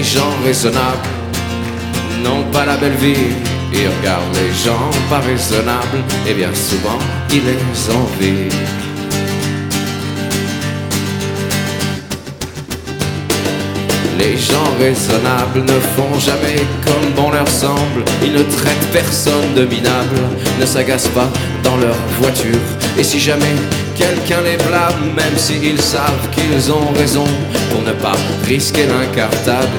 gens raisonnables n'ont pas la belle vie. Ils regardent les gens pas raisonnables et bien souvent ils les envient. Les gens raisonnables ne font jamais comme bon leur semble. Ils ne traitent personne de minable, ne s'agacent pas dans leur voiture. Et si jamais quelqu'un les blâme, même s'ils savent qu'ils ont raison, pour ne pas risquer l'incartade,